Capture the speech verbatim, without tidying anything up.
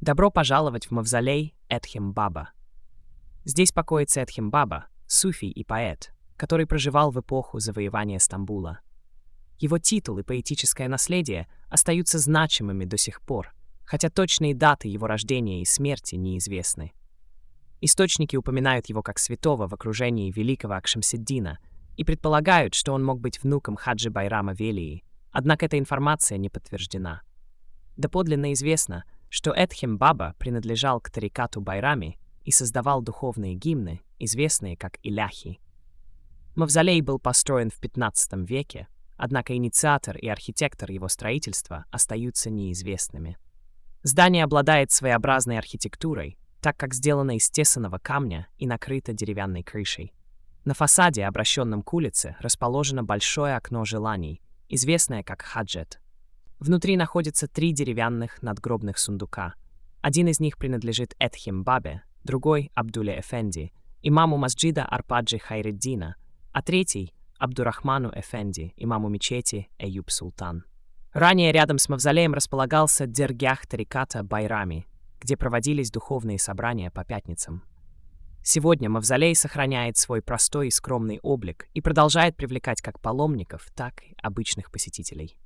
Добро пожаловать в мавзолей Эдхим-Баба. Здесь покоится Эдхим-Баба, суфий и поэт, который проживал в эпоху завоевания Стамбула. Его титул и поэтическое наследие остаются значимыми до сих пор, хотя точные даты его рождения и смерти неизвестны. Источники упоминают его как святого в окружении великого Акшемсиддина и предполагают, что он мог быть внуком Хаджи Байрама Велии, однако эта информация не подтверждена. Доподлинно известно, что Эдхим-Баба принадлежал к тарикату Байрами и создавал духовные гимны, известные как иляхи. Мавзолей был построен в пятнадцатом веке, однако инициатор и архитектор его строительства остаются неизвестными. Здание обладает своеобразной архитектурой, так как сделано из тесаного камня и накрыто деревянной крышей. На фасаде, обращенном к улице, расположено большое окно желаний, известное как хаджет. Внутри находятся три деревянных надгробных сундука. Один из них принадлежит Эдхим-Бабе, другой — Абдуле Эфенди, имаму масджида Арпаджи Хайреддина, а третий — Абдурахману Эфенди, имаму мечети Эюб Султан. Ранее рядом с мавзолеем располагался дергях тариката Байрами, где проводились духовные собрания по пятницам. Сегодня мавзолей сохраняет свой простой и скромный облик и продолжает привлекать как паломников, так и обычных посетителей.